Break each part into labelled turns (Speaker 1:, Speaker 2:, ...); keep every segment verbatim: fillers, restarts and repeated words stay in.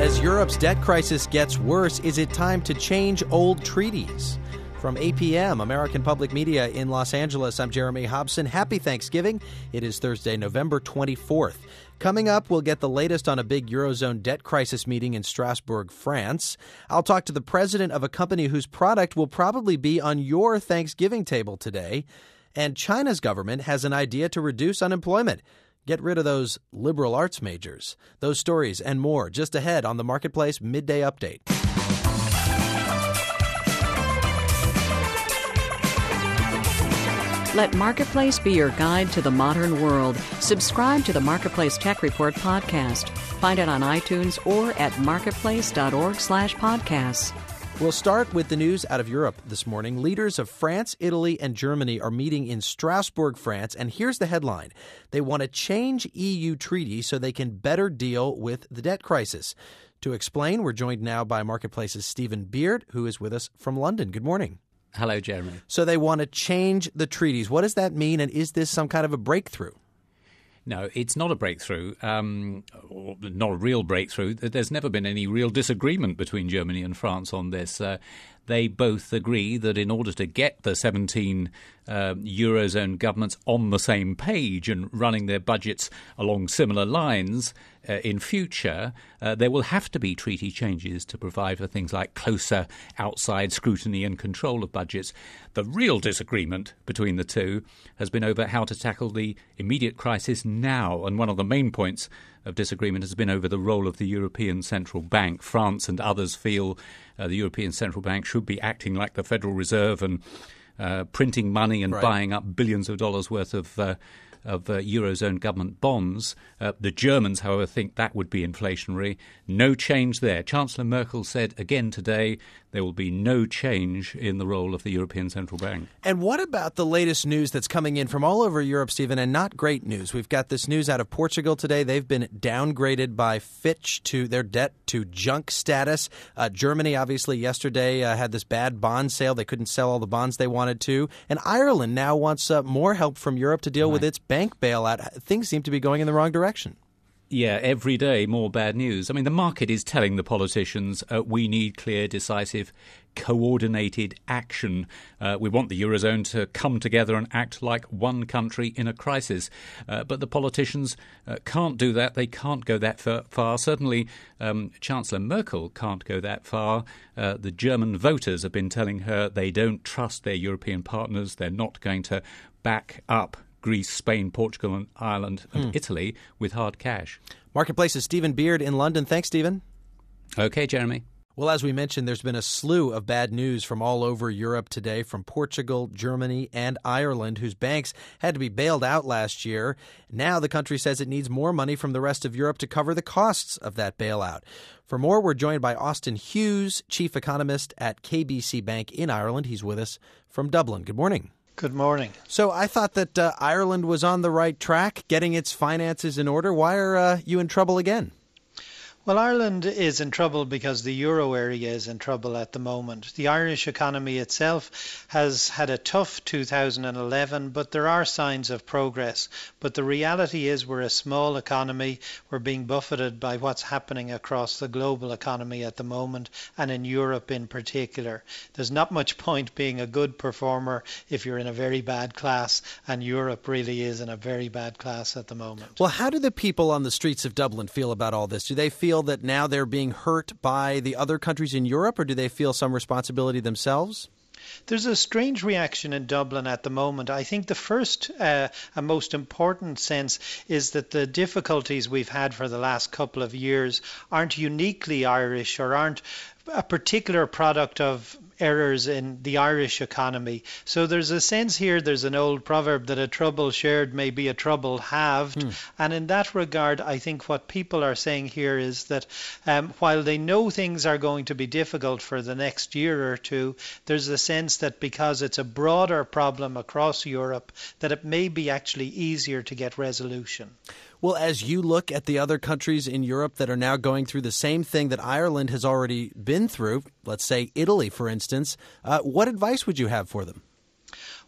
Speaker 1: As Europe's debt crisis gets worse, is it time to change old treaties? From A P M, American Public Media in Los Angeles, I'm Jeremy Hobson. Happy Thanksgiving. It is Thursday, November twenty-fourth. Coming up, we'll get the latest on a big Eurozone debt crisis meeting in Strasbourg, France. I'll talk to the president of a company whose product will probably be on your Thanksgiving table today. And China's government has an idea to reduce unemployment. Get rid of those liberal arts majors. Those stories and more just ahead on the Marketplace Midday Update.
Speaker 2: Let Marketplace be your guide to the modern world. Subscribe to the Marketplace Tech Report podcast. Find it on iTunes or at marketplace.org slash podcasts.
Speaker 1: We'll start with the news out of Europe this morning. Leaders of France, Italy, and Germany are meeting in Strasbourg, France, and here's the headline. They want to change E U treaties so they can better deal with the debt crisis. To explain, we're joined now by Marketplace's Stephen Beard, who is with us from London. Good morning.
Speaker 3: Hello, Jeremy.
Speaker 1: So they want to change the treaties. What does that mean, and is this some kind of a breakthrough?
Speaker 3: No, it's not a breakthrough, um, or not a real breakthrough. There's never been any real disagreement between Germany and France on this. Uh, they both agree that in order to get the seventeen uh, Eurozone governments on the same page and running their budgets along similar lines uh, in future, uh, there will have to be treaty changes to provide for things like closer outside scrutiny and control of budgets. The real disagreement between the two has been over how to tackle the immediate crisis now, and one of the main points of disagreement has been over the role of the European Central Bank. France and others feel uh, the European Central Bank should be acting like the Federal Reserve and uh, printing money and
Speaker 1: right.
Speaker 3: buying up billions of dollars worth of uh, of uh, Eurozone government bonds. Uh, the Germans, however, think that would be inflationary. No change there. Chancellor Merkel said again today there will be no change in the role of the European Central Bank.
Speaker 1: And what about the latest news that's coming in from all over Europe, Stephen, and not great news? We've got this news out of Portugal today. They've been downgraded by Fitch to their debt to junk status. Uh, Germany, obviously, yesterday uh, had this bad bond sale. They couldn't sell all the bonds they wanted to. And Ireland now wants uh, more help from Europe to deal
Speaker 3: right.
Speaker 1: with its bank bailout. Things seem to be going in the wrong direction.
Speaker 3: Yeah, every day more bad news. I mean, the market is telling the politicians uh, we need clear, decisive, coordinated action. Uh, we want the Eurozone to come together and act like one country in a crisis. Uh, but the politicians uh, can't do that. They can't go that far. Certainly, um, Chancellor Merkel can't go that far. Uh, the German voters have been telling her they don't trust their European partners. They're not going to back up Greece, Spain, Portugal, and Ireland and mm. Italy with hard cash.
Speaker 1: Marketplace's Stephen Beard in London. Thanks, Stephen.
Speaker 3: Okay, Jeremy.
Speaker 1: Well, as we mentioned, there's been a slew of bad news from all over Europe today, from Portugal, Germany, and Ireland, whose banks had to be bailed out last year. Now the country says it needs more money from the rest of Europe to cover the costs of that bailout. For more, we're joined by Austin Hughes, chief economist at K B C Bank in Ireland. He's with us from Dublin. Good morning.
Speaker 4: Good morning.
Speaker 1: So I thought that uh, Ireland was on the right track, getting its finances in order. Why are uh, you in trouble again?
Speaker 4: Well, Ireland is in trouble because the euro area is in trouble at the moment. The Irish economy itself has had a tough two thousand eleven, but there are signs of progress. But the reality is we're a small economy. We're being buffeted by what's happening across the global economy at the moment, and in Europe in particular. There's not much point being a good performer if you're in a very bad class, and Europe really is in a very bad class at the moment.
Speaker 1: Well, how do the people on the streets of Dublin feel about all this? Do they feel that now they're being hurt by the other countries in Europe, or do they feel some responsibility themselves?
Speaker 4: There's a strange reaction in Dublin at the moment. I think the first uh, and most important sense is that the difficulties we've had for the last couple of years aren't uniquely Irish or aren't a particular product of errors in the Irish economy. So there's a sense here, there's an old proverb that a trouble shared may be a trouble halved. Hmm. And in that regard, I think what people are saying here is that um, while they know things are going to be difficult for the next year or two, there's a sense that because it's a broader problem across Europe, that it may be actually easier to get resolution.
Speaker 1: Well, as you look at the other countries in Europe that are now going through the same thing that Ireland has already been through, let's say Italy, for instance, uh, what advice would you have for them?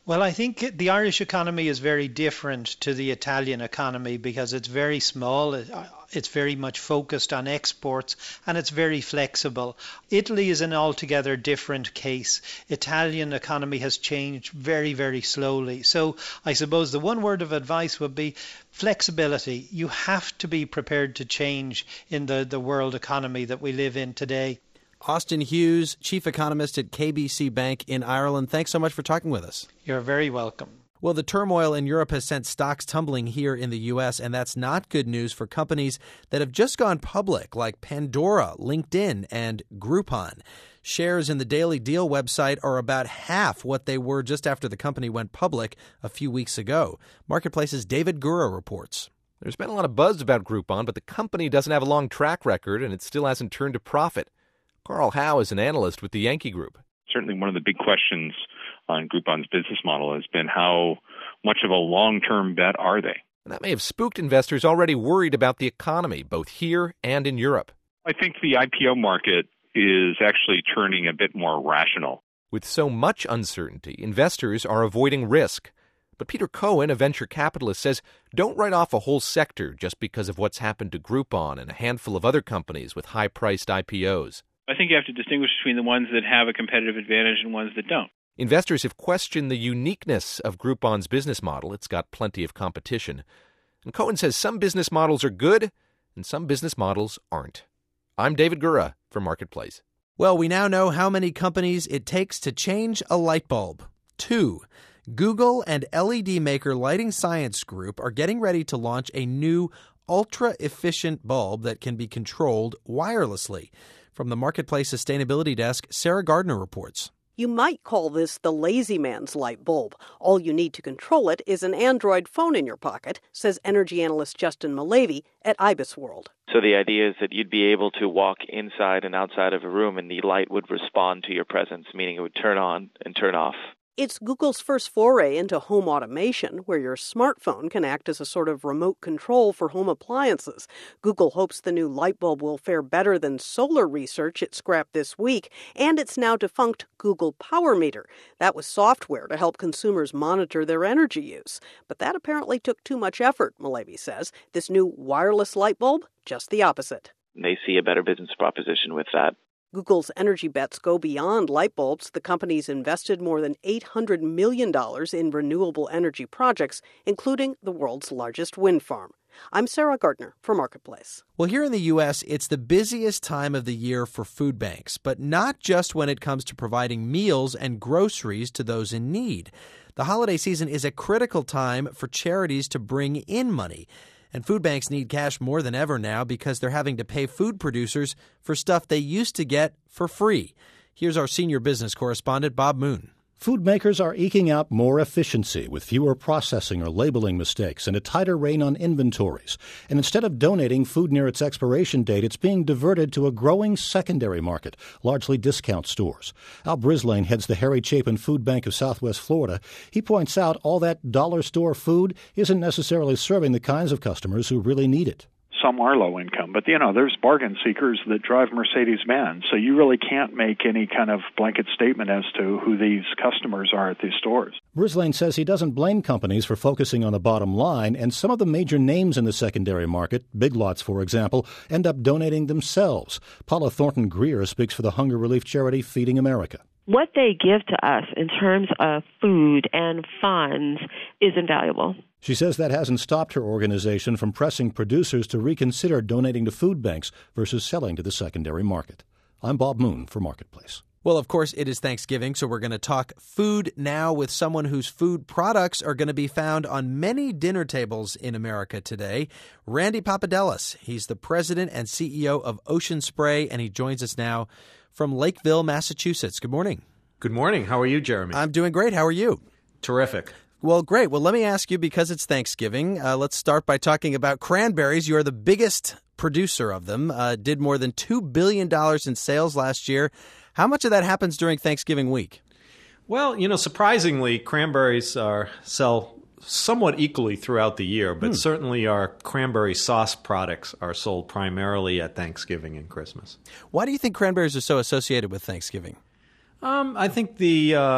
Speaker 4: Well, I think the Irish economy is very different to the Italian economy because it's very small, it's very much focused on exports, and it's very flexible. Italy is an altogether different case. Italian economy has changed very, very slowly. So I suppose the one word of advice would be flexibility. You have to be prepared to change in the, the world economy that we live in today.
Speaker 1: Austin Hughes, Chief Economist at K B C Bank in Ireland. Thanks so much for talking with us.
Speaker 4: You're very welcome.
Speaker 1: Well, the turmoil in Europe has sent stocks tumbling here in the U S, and that's not good news for companies that have just gone public, like Pandora, LinkedIn, and Groupon. Shares in the Daily Deal website are about half what they were just after the company went public a few weeks ago. Marketplace's David Gura reports.
Speaker 5: There's been a lot of buzz about Groupon, but the company doesn't have a long track record, and it still hasn't turned a profit. Carl Howe is an analyst with the Yankee Group.
Speaker 6: Certainly one of the big questions on Groupon's business model has been how much of a long-term bet are they?
Speaker 5: And that may have spooked investors already worried about the economy, both here and in Europe.
Speaker 6: I think the I P O market is actually turning a bit more rational.
Speaker 5: With so much uncertainty, investors are avoiding risk. But Peter Cohen, a venture capitalist, says don't write off a whole sector just because of what's happened to Groupon and a handful of other companies with high-priced I P Os.
Speaker 7: I think you have to distinguish between the ones that have a competitive advantage and ones that don't.
Speaker 5: Investors have questioned the uniqueness of Groupon's business model. It's got plenty of competition. And Cohen says some business models are good and some business models aren't. I'm David Gura for Marketplace.
Speaker 1: Well, we now know how many companies it takes to change a light bulb. Two. Google and L E D maker Lighting Science Group are getting ready to launch a new ultra-efficient bulb that can be controlled wirelessly. From the Marketplace Sustainability Desk, Sarah Gardner reports.
Speaker 8: You might call this the lazy man's light bulb. All you need to control it is an Android phone in your pocket, says energy analyst Justin Malavy at Ibis World.
Speaker 9: So the idea is that you'd be able to walk inside and outside of a room and the light would respond to your presence, meaning it would turn on and turn off.
Speaker 8: It's Google's first foray into home automation, where your smartphone can act as a sort of remote control for home appliances. Google hopes the new light bulb will fare better than solar research it scrapped this week, and its now defunct Google Power Meter. That was software to help consumers monitor their energy use. But that apparently took too much effort, Malavy says. This new wireless light bulb, just the opposite.
Speaker 9: They see a better business proposition with that.
Speaker 8: Google's energy bets go beyond light bulbs. The company's invested more than eight hundred million dollars in renewable energy projects, including the world's largest wind farm. I'm Sarah Gardner for Marketplace.
Speaker 1: Well, here in the U S, it's the busiest time of the year for food banks, but not just when it comes to providing meals and groceries to those in need. The holiday season is a critical time for charities to bring in money. And food banks need cash more than ever now because they're having to pay food producers for stuff they used to get for free. Here's our senior business correspondent, Bob Moon.
Speaker 10: Food makers are eking out more efficiency with fewer processing or labeling mistakes and a tighter rein on inventories. And instead of donating food near its expiration date, it's being diverted to a growing secondary market, largely discount stores. Al Brislane heads the Harry Chapin Food Bank of Southwest Florida. He points out all that dollar store food isn't necessarily serving the kinds of customers who really need it.
Speaker 11: Some are low income, but, you know, there's bargain seekers that drive Mercedes-Benz. So you really can't make any kind of blanket statement as to who these customers are at these stores.
Speaker 10: Brislane says he doesn't blame companies for focusing on the bottom line, and some of the major names in the secondary market, Big Lots, for example, end up donating themselves. Paula Thornton Greer speaks for the hunger relief charity Feeding America.
Speaker 12: What they give to us in terms of food and funds is invaluable.
Speaker 10: She says that hasn't stopped her organization from pressing producers to reconsider donating to food banks versus selling to the secondary market. I'm Bob Moon for Marketplace.
Speaker 1: Well, of course, it is Thanksgiving, so we're going to talk food now with someone whose food products are going to be found on many dinner tables in America today. Randy Papadelis. He's the president and C E O of Ocean Spray, and he joins us now from Lakeville, Massachusetts. Good morning.
Speaker 13: Good morning. How are you, Jeremy?
Speaker 1: I'm doing great. How are you?
Speaker 13: Terrific.
Speaker 1: Well, great. Well, let me ask you, because it's Thanksgiving, uh, let's start by talking about cranberries. You are the biggest producer of them, uh, did more than two billion dollars in sales last year. How much of that happens during Thanksgiving week?
Speaker 13: Well, you know, surprisingly, cranberries are sell somewhat equally throughout the year, but hmm. certainly our cranberry sauce products are sold primarily at Thanksgiving and Christmas.
Speaker 1: Why do you think cranberries are so associated with Thanksgiving?
Speaker 13: Um, I think the um,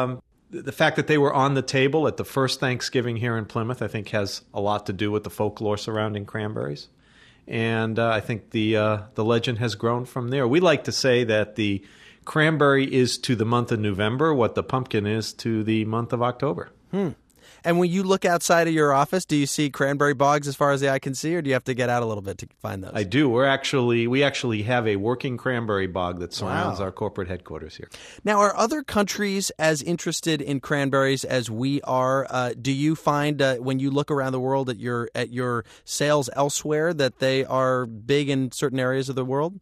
Speaker 13: the fact that they were on the table at the first Thanksgiving here in Plymouth, I think, has a lot to do with the folklore surrounding cranberries. And uh, I think the uh, the legend has grown from there. We like to say that the cranberry is to the month of November what the pumpkin is to the month of October.
Speaker 1: Hmm. And when you look outside of your office, do you see cranberry bogs as far as the eye can see, or do you have to get out a little bit to find those?
Speaker 13: I do. We're actually we actually have a working cranberry bog that surrounds
Speaker 1: Wow.
Speaker 13: our corporate headquarters here.
Speaker 1: Now, are other countries as interested in cranberries as we are? Uh, do you find uh, when you look around the world at your at your sales elsewhere that they are big in certain areas of the world?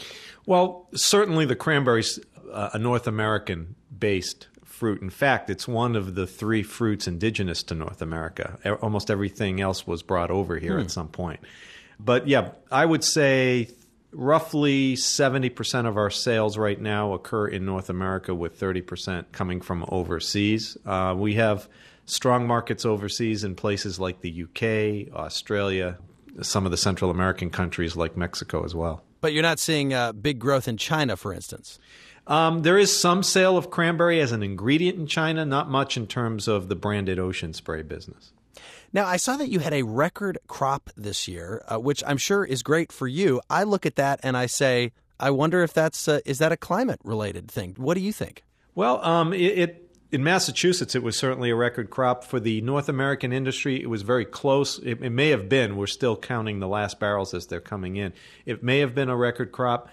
Speaker 13: Well, certainly the cranberry's uh, a North American-based fruit. In fact, it's one of the three fruits indigenous to North America. E- Almost everything else was brought over here
Speaker 1: Hmm.
Speaker 13: at some point. But yeah, I would say roughly seventy percent of our sales right now occur in North America, with thirty percent coming from overseas. Uh, we have strong markets overseas in places like the U K, Australia, some of the Central American countries like Mexico as well.
Speaker 1: But you're not seeing uh, big growth in China, for instance.
Speaker 13: Um, there is some sale of cranberry as an ingredient in China, not much in terms of the branded ocean spray business.
Speaker 1: Now, I saw that you had a record crop this year, uh, which I'm sure is great for you. I look at that and I say, I wonder if that's uh, is that a climate-related thing? What do you think?
Speaker 13: Well, um, it, it in Massachusetts, it was certainly a record crop. For the North American industry, it was very close. It, it may have been. We're still counting the last barrels as they're coming in. It may have been a record crop.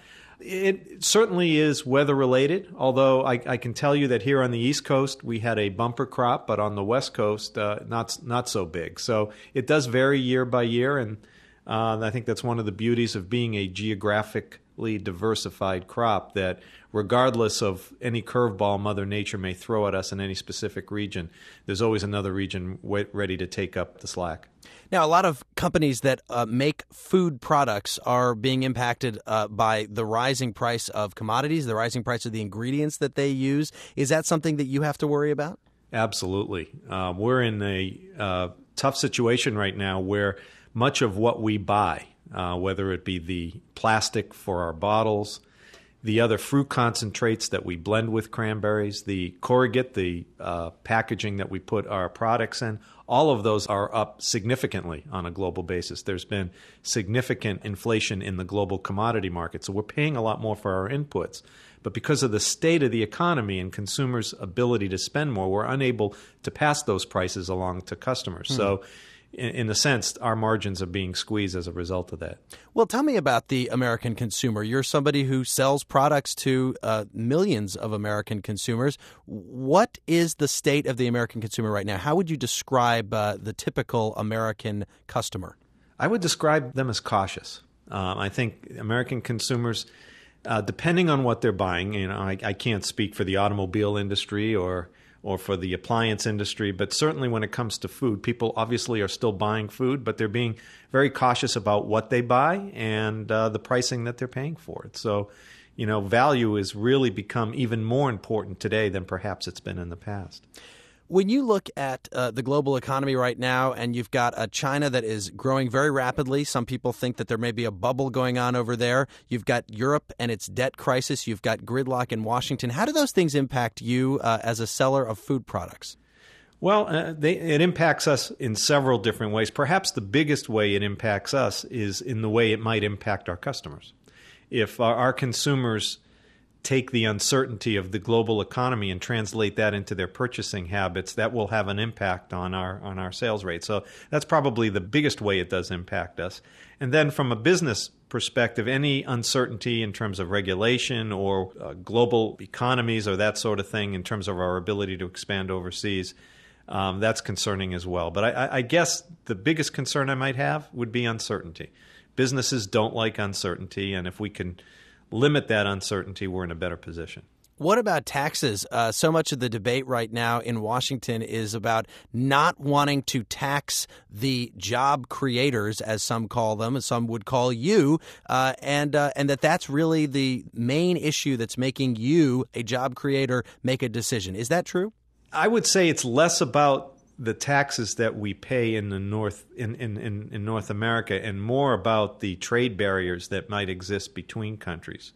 Speaker 13: It certainly is weather-related, although I, I can tell you that here on the East Coast we had a bumper crop, but on the West Coast, uh, not not so big. So it does vary year by year, and uh, I think that's one of the beauties of being a geographically diversified crop, that regardless of any curveball Mother Nature may throw at us in any specific region, there's always another region w- ready to take up the slack.
Speaker 1: Now, a lot of companies that uh, make food products are being impacted uh, by the rising price of commodities, the rising price of the ingredients that they use. Is that something that you have to worry about?
Speaker 13: Absolutely. Um, we're in a uh, tough situation right now where much of what we buy, uh, whether it be the plastic for our bottles, the other fruit concentrates that we blend with cranberries, the corrugate, the uh, packaging that we put our products in, all of those are up significantly on a global basis. There's been significant inflation in the global commodity market, so we're paying a lot more for our inputs. But because of the state of the economy and consumers' ability to spend more, we're unable to pass those prices along to customers. Hmm. So in, in a sense, our margins are being squeezed as a result of that.
Speaker 1: Well, tell me about the American consumer. You're somebody who sells products to uh, millions of American consumers. What is the state of the American consumer right now? How would you describe uh, the typical American customer?
Speaker 13: I would describe them as cautious. Um, I think American consumers, uh, depending on what they're buying, you know, I, I can't speak for the automobile industry or or for the appliance industry, but certainly when it comes to food, people obviously are still buying food, but they're being very cautious about what they buy and uh, the pricing that they're paying for it. So, you know, value has really become even more important today than perhaps it's been in the past.
Speaker 1: When you look at uh, the global economy right now, and you've got a China that is growing very rapidly, some people think that there may be a bubble going on over there. You've got Europe and its debt crisis. You've got gridlock in Washington. How do those things impact you uh, as a seller of food products?
Speaker 13: Well, uh, they, it impacts us in several different ways. Perhaps the biggest way it impacts us is in the way it might impact our customers. If our, our consumers take the uncertainty of the global economy and translate that into their purchasing habits, that will have an impact on our on our sales rate. So that's probably the biggest way it does impact us. And then from a business perspective, any uncertainty in terms of regulation or uh, global economies or that sort of thing in terms of our ability to expand overseas, um, that's concerning as well. But I, I guess the biggest concern I might have would be uncertainty. Businesses don't like uncertainty, and if we can limit that uncertainty, we're in a better position.
Speaker 1: What about taxes? Uh, so much of the debate right now in Washington is about not wanting to tax the job creators, as some call them, as some would call you, uh, and uh, and that that's really the main issue that's making you, a job creator, make a decision. Is that true?
Speaker 13: I would say it's less about the taxes that we pay in the North in, in, in, in North America and more about the trade barriers that might exist between countries.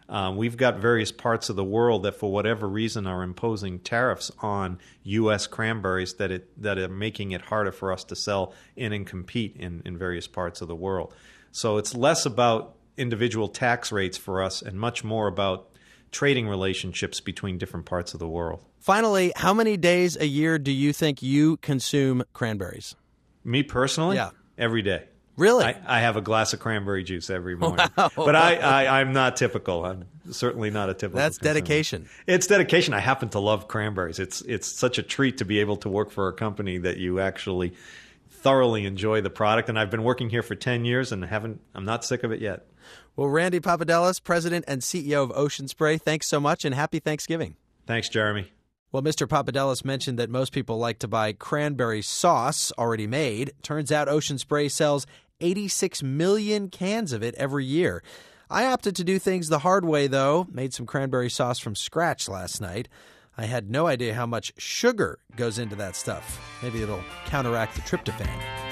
Speaker 13: Um, we've got various parts of the world that, for whatever reason, are imposing tariffs on U S cranberries that it that are making it harder for us to sell in and compete in, in various parts of the world. So it's less about individual tax rates for us and much more about trading relationships between different parts of the world.
Speaker 1: Finally, how many days a year do you think you consume cranberries?
Speaker 13: Me personally?
Speaker 1: Yeah.
Speaker 13: Every day.
Speaker 1: Really?
Speaker 13: I, I have a glass of cranberry juice every morning.
Speaker 1: Wow.
Speaker 13: But I, I, I'm not typical. I'm certainly not a typical
Speaker 1: That's
Speaker 13: consumer.
Speaker 1: dedication.
Speaker 13: It's dedication. I happen to love cranberries. It's it's such a treat to be able to work for a company that you actually thoroughly enjoy the product. And I've been working here for ten years and haven't. I'm not sick of it yet.
Speaker 1: Well, Randy Papadella, President and C E O of Ocean Spray, thanks so much and happy Thanksgiving.
Speaker 13: Thanks, Jeremy.
Speaker 1: Well, Mister Papadella mentioned that most people like to buy cranberry sauce already made. Turns out Ocean Spray sells eighty-six million cans of it every year. I opted to do things the hard way, though. Made some cranberry sauce from scratch last night. I had no idea how much sugar goes into that stuff. Maybe it'll counteract the tryptophan.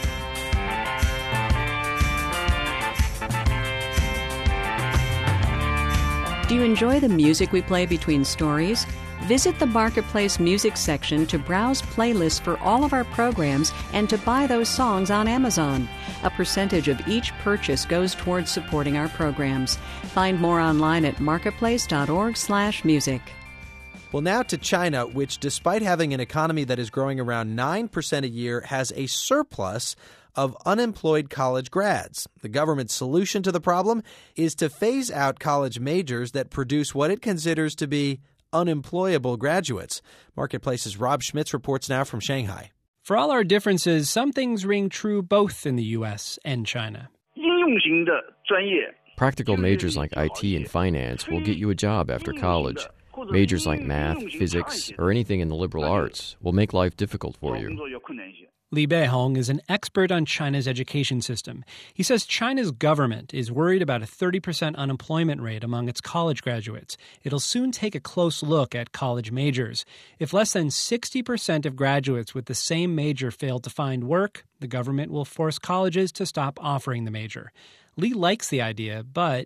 Speaker 2: Do you enjoy the music we play between stories? Visit the Marketplace Music section to browse playlists for all of our programs and to buy those songs on Amazon. A percentage of each purchase goes towards supporting our programs. Find more online at marketplace.org slash music.
Speaker 1: Well, now to China, which, despite having an economy that is growing around nine percent a year, has a surplus of unemployed college grads. The government's solution to the problem is to phase out college majors that produce what it considers to be unemployable graduates. Marketplace's Rob Schmitz reports now from Shanghai.
Speaker 14: For all our differences, some things ring true both in the U S and China.
Speaker 15: Practical majors like I T and finance will get you a job after college. Majors like math, physics, or anything in the liberal arts will make life difficult for you.
Speaker 14: Li Beihong is an expert on China's education system. He says China's government is worried about a thirty percent unemployment rate among its college graduates. It'll soon take a close look at college majors. If less than sixty percent of graduates with the same major fail to find work, the government will force colleges to stop offering the major. Li likes the idea, but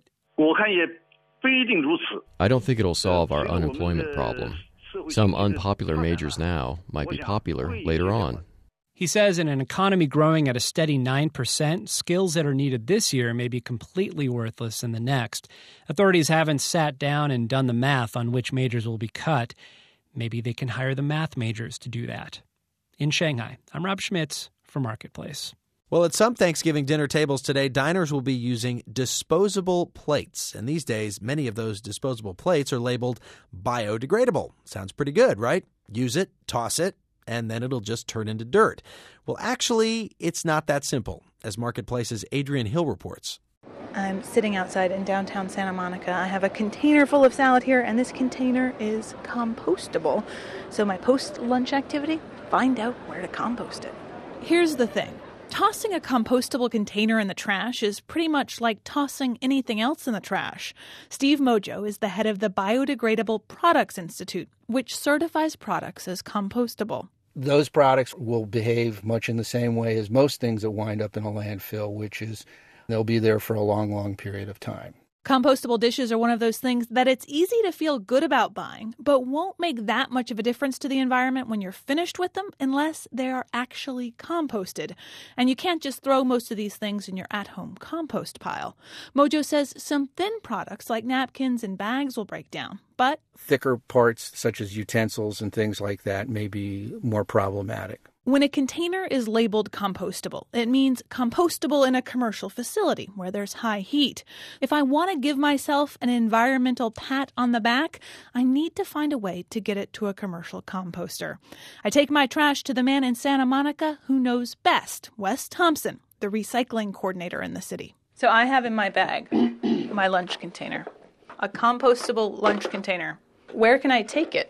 Speaker 15: I don't think it'll solve our unemployment problem. Some unpopular majors now might be popular later on.
Speaker 14: He says in an economy growing at a steady nine percent, skills that are needed this year may be completely worthless in the next. Authorities haven't sat down and done the math on which majors will be cut. Maybe they can hire the math majors to do that. In Shanghai, I'm Rob Schmitz for Marketplace.
Speaker 1: Well, at some Thanksgiving dinner tables today, diners will be using disposable plates. And these days, many of those disposable plates are labeled biodegradable. Sounds pretty good, right? Use it, toss it, and then it'll just turn into dirt. Well, actually, it's not that simple, as Marketplace's Adrian Hill reports.
Speaker 16: I'm sitting outside in downtown Santa Monica. I have a container full of salad here, and this container is compostable. So my post-lunch activity, find out where to compost it.
Speaker 17: Here's the thing. Tossing a compostable container in the trash is pretty much like tossing anything else in the trash. Steve Mojo is the head of the Biodegradable Products Institute, which certifies products as compostable.
Speaker 18: Those products will behave much in the same way as most things that wind up in a landfill, which is they'll be there for a long, long period of time.
Speaker 17: Compostable dishes are one of those things that it's easy to feel good about buying, but won't make that much of a difference to the environment when you're finished with them unless they are actually composted. And you can't just throw most of these things in your at-home compost pile. Mojo says some thin products like napkins and bags will break down, but
Speaker 18: thicker parts such as utensils and things like that may be more problematic.
Speaker 17: When a container is labeled compostable, it means compostable in a commercial facility where there's high heat. If I want to give myself an environmental pat on the back, I need to find a way to get it to a commercial composter. I take my trash to the man in Santa Monica who knows best, Wes Thompson, the recycling coordinator in the city.
Speaker 16: So I have in my bag my lunch container, a compostable lunch container. Where can I take it?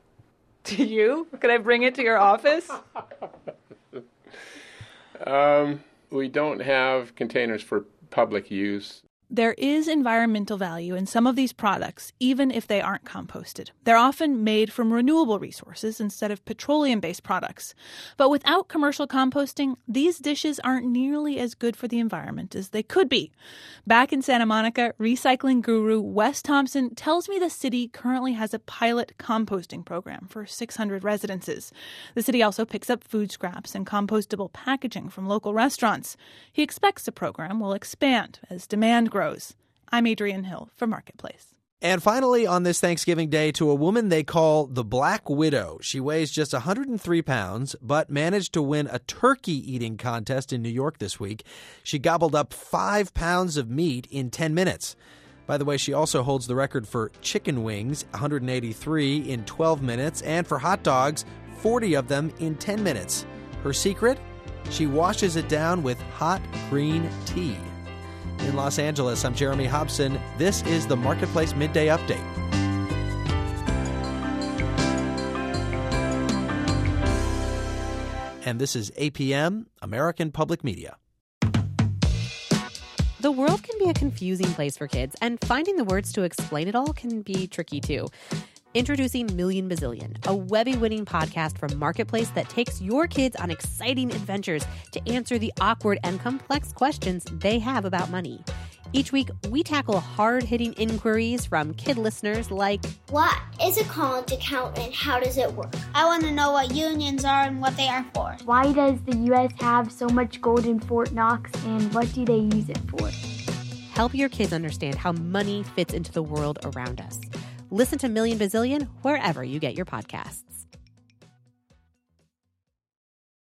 Speaker 16: To you? Could I bring it to your office?
Speaker 19: um, we don't have containers for public use.
Speaker 17: There is environmental value in some of these products, even if they aren't composted. They're often made from renewable resources instead of petroleum-based products. But without commercial composting, these dishes aren't nearly as good for the environment as they could be. Back in Santa Monica, recycling guru Wes Thompson tells me the city currently has a pilot composting program for six hundred residences. The city also picks up food scraps and compostable packaging from local restaurants. He expects the program will expand as demand grows. Grows. I'm Adrienne Hill for Marketplace.
Speaker 1: And finally, on this Thanksgiving Day, to a woman they call the Black Widow. She weighs just one hundred three pounds, but managed to win a turkey-eating contest in New York this week. She gobbled up five pounds of meat in ten minutes. By the way, she also holds the record for chicken wings, one hundred eighty-three in twelve minutes, and for hot dogs, forty of them in ten minutes. Her secret? She washes it down with hot green tea. In Los Angeles, I'm Jeremy Hobson. This is the Marketplace Midday Update. And this is A P M, American Public Media.
Speaker 19: The world can be a confusing place for kids, and finding the words to explain it all can be tricky too. Introducing Million Bazillion, a Webby-winning podcast from Marketplace that takes your kids on exciting adventures to answer the awkward and complex questions they have about money. Each week, we tackle hard-hitting inquiries from kid listeners like,
Speaker 20: what is a college account and how does it work? I want to know what unions are and what they are for.
Speaker 21: Why does the U S have so much gold in Fort Knox and what do they use it for?
Speaker 19: Help your kids understand how money fits into the world around us. Listen to Million Bazillion wherever you get your podcasts.